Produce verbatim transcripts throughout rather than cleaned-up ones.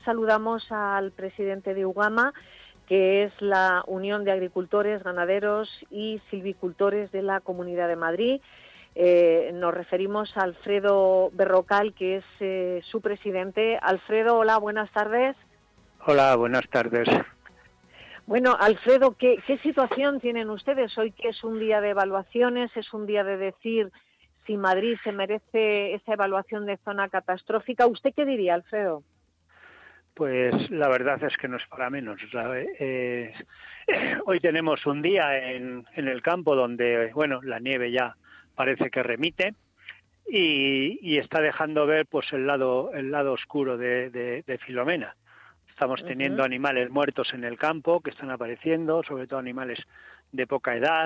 Saludamos al presidente de UGAMA, que es la Unión de Agricultores, Ganaderos y Silvicultores de la Comunidad de Madrid. Eh, nos referimos a Alfredo Berrocal, que es eh, su presidente. Alfredo, hola, buenas tardes. Hola, buenas tardes. Bueno, Alfredo, ¿qué, qué situación tienen ustedes hoy, que es un día de evaluaciones, es un día de decir si Madrid se merece esa evaluación de zona catastrófica? ¿Usted qué diría, Alfredo? Pues la verdad es que no es para menos, ¿sabe? Eh, eh, hoy tenemos un día en, en el campo donde, bueno, la nieve ya parece que remite y, y está dejando ver pues el lado el lado oscuro de, de, de Filomena. Estamos teniendo uh-huh. animales muertos en el campo que están apareciendo, sobre todo animales de poca edad,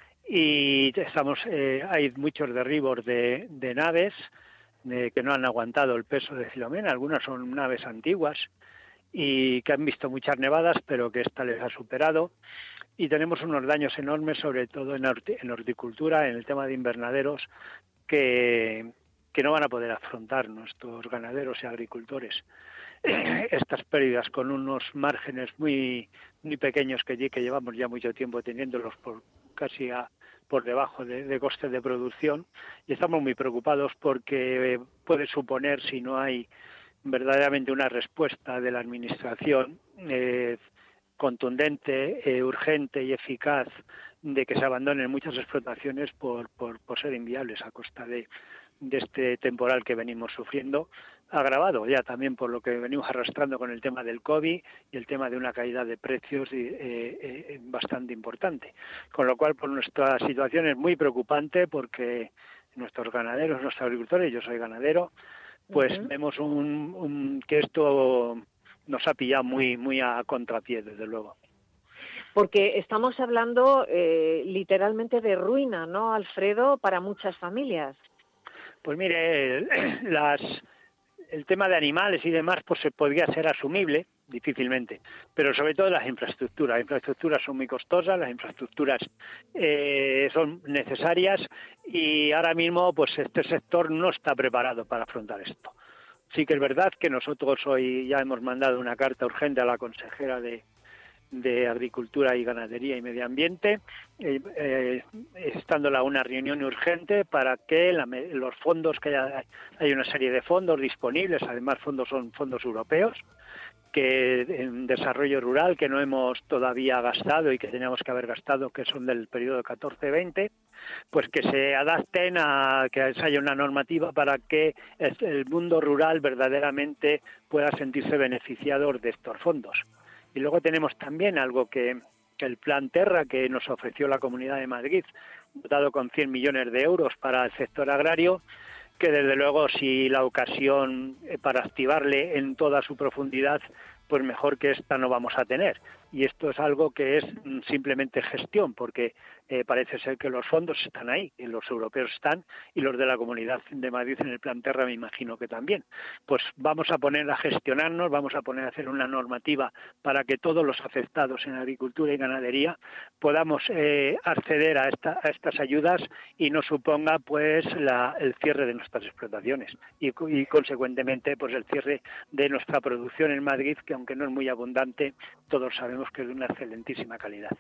y estamos eh, hay muchos derribos de, de naves de, que no han aguantado el peso de Filomena. Algunas son naves antiguas y que han visto muchas nevadas, pero que esta les ha superado. Y tenemos unos daños enormes, sobre todo en, horti en horticultura, en el tema de invernaderos, que, que no van a poder afrontar nuestros ganaderos y agricultores. Estas pérdidas con unos márgenes muy muy pequeños que, que llevamos ya mucho tiempo teniéndolos por casi a, por debajo de, de costes de producción, y estamos muy preocupados porque eh, puede suponer, si no hay verdaderamente una respuesta de la administración eh, contundente, eh, urgente y eficaz, de que se abandonen muchas explotaciones por, por, por ser inviables a costa de, de este temporal que venimos sufriendo, agravado ya también por lo que venimos arrastrando con el tema del COVID y el tema de una caída de precios eh, eh, bastante importante. Con lo cual, pues nuestra situación es muy preocupante porque nuestros ganaderos, nuestros agricultores, yo soy ganadero, pues uh-huh. vemos un, un, que esto nos ha pillado muy, muy a contrapié, desde luego. Porque estamos hablando eh, literalmente de ruina, ¿no, Alfredo?, para muchas familias. Pues mire, las, el tema de animales y demás pues se podría ser asumible, difícilmente, pero sobre todo las infraestructuras. Las infraestructuras son muy costosas, las infraestructuras eh, son necesarias y ahora mismo pues este sector no está preparado para afrontar esto. Sí que es verdad que nosotros hoy ya hemos mandado una carta urgente a la consejera de de Agricultura y Ganadería y Medio Ambiente, eh, eh, estándola una reunión urgente para que la, los fondos, que haya, hay una serie de fondos disponibles, además fondos son fondos europeos, que en desarrollo rural que no hemos todavía gastado y que teníamos que haber gastado, que son del periodo catorce veinte, pues que se adapten a que haya una normativa para que el mundo rural verdaderamente pueda sentirse beneficiador de estos fondos. Y luego tenemos también algo que, que el Plan Terra, que nos ofreció la Comunidad de Madrid, dotado con cien millones de euros para el sector agrario, que desde luego si la ocasión para activarle en toda su profundidad, pues mejor que esta no vamos a tener. Y esto es algo que es simplemente gestión, porque eh, parece ser que los fondos están ahí, y los europeos están, y los de la Comunidad de Madrid en el Plan Terra me imagino que también. Pues vamos a poner a gestionarnos, vamos a poner a hacer una normativa para que todos los afectados en agricultura y ganadería podamos eh, acceder a, esta, a estas ayudas y no suponga pues la, el cierre de nuestras explotaciones y, y consecuentemente pues el cierre de nuestra producción en Madrid, que aunque no es muy abundante, todos sabemos que es de una excelentísima calidad.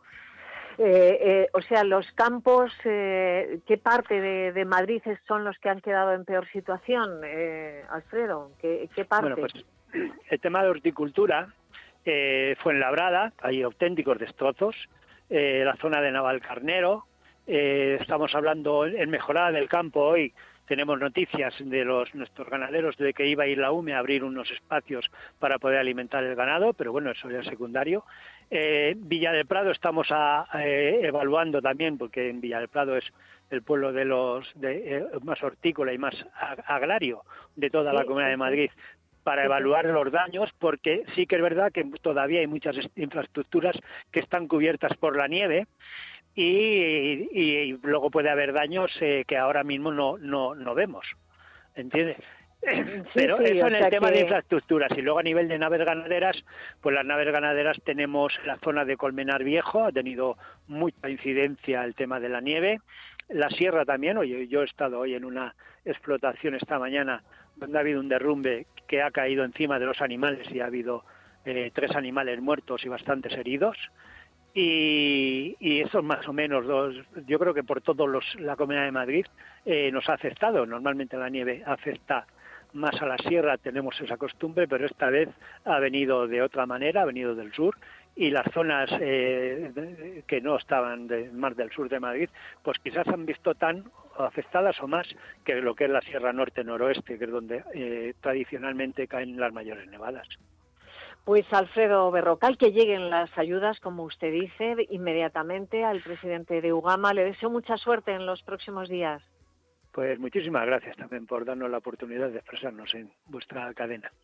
Eh, eh, o sea, los campos, eh, ¿qué parte de, de Madrid son los que han quedado en peor situación, eh, Alfredo? ¿Qué, qué parte? Bueno, pues el tema de horticultura, eh, Fuenlabrada, hay auténticos destrozos, eh, la zona de Navalcarnero, eh, estamos hablando en mejorada del campo hoy. Tenemos noticias de los nuestros ganaderos de que iba a ir la U M E a abrir unos espacios para poder alimentar el ganado, pero bueno, eso ya es secundario. Eh, Villa del Prado estamos a, a, eh, evaluando también, porque en Villa del Prado es el pueblo de los de, eh, más hortícola y más ag agrario de toda sí, la Comunidad sí, de Madrid, para sí, evaluar sí. los daños, porque sí que es verdad que todavía hay muchas infraestructuras que están cubiertas por la nieve. Y, y, y luego puede haber daños eh, que ahora mismo no no no vemos, ¿entiendes? Sí, Pero sí, eso en el tema que... de infraestructuras. Y luego a nivel de naves ganaderas, pues las naves ganaderas tenemos la zona de Colmenar Viejo, ha tenido mucha incidencia el tema de la nieve, La sierra también, oye, yo he estado hoy en una explotación esta mañana donde ha habido un derrumbe que ha caído encima de los animales y ha habido eh, tres animales muertos y bastantes heridos. Y, y eso más o menos, dos, yo creo que por todos los, la Comunidad de Madrid eh, nos ha afectado. Normalmente la nieve afecta más a la sierra, tenemos esa costumbre, pero esta vez ha venido de otra manera, ha venido del sur, y las zonas eh, que no estaban de, más del sur de Madrid, pues quizás han visto tan afectadas o más que lo que es la Sierra Norte-Noroeste, que es donde eh, tradicionalmente caen las mayores nevadas. Pues Alfredo Berrocal, que lleguen las ayudas, como usted dice, inmediatamente al presidente de UGAMA. Le deseo mucha suerte en los próximos días. Pues muchísimas gracias también por darnos la oportunidad de expresarnos en vuestra cadena.